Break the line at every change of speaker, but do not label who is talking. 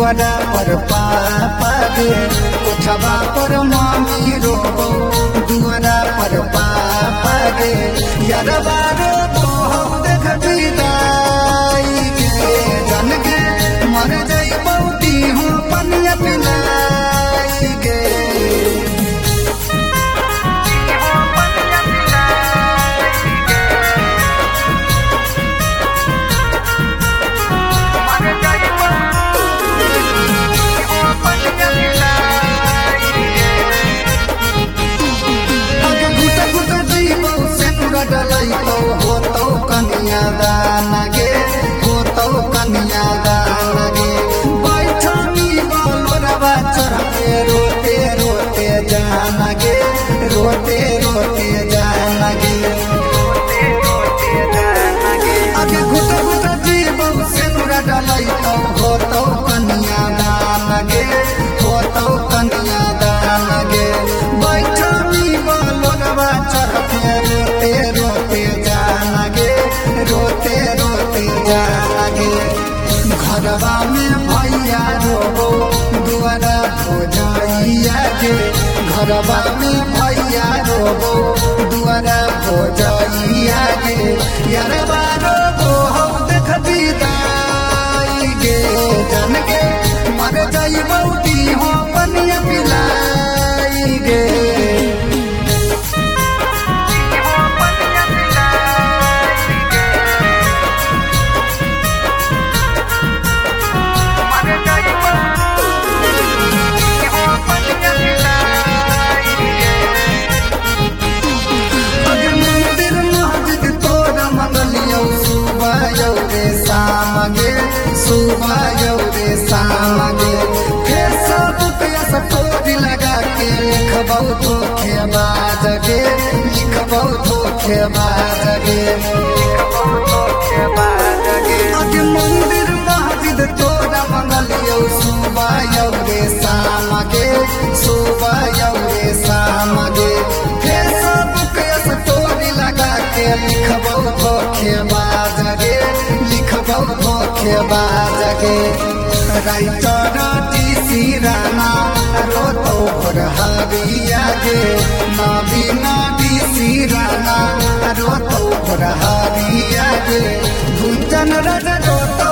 दुआरा पर पापा गे उठवा पर मम्मी रो दुआरा पर पापा गे यारबा रो देख विदाई गे जन गे मर जाई बहुती हूँ पनिया पिलाई गे हो तो कन्यादान गे हो तो कन्यादान गे बैठनी बोलरवा चढ़े रोते रोते जान गे रोते रोते जान गे आगे घुट घुट जीव सिंदूर डलै तो हो तो कन्यादान गे हो तो कन्यादान गे बैठनी बोलरवा चढ़े रोते रोते रोते रोते जागे घरवा में भैया रो दुआरा हो जाइया गे घरवा में भैया रो दुआरा हो जाइया गे यारबा रो हो देख विदाई गे जन गे मर जाई बहुती हो पनिया पिलाई गे सुबह रे शाम गे फेसबुक या स्टोरी लगा के लिखबौ धोखेबाज गे लिखबौ धोखेबाज गे अगे मंदिर मस्जिद तोरा मंगलियौ सुबह रे शाम गे सुबह रे शाम गे फेसबुक या स्टोरी लगा के लिखबौ धोखेबाज गे लिखबौ धोखेबाज गे राइटर टीसी राना रोतो भोरहरिया गे नवीन टीसी राना रोतो भोरहरिया गे गुंजन रज रोतो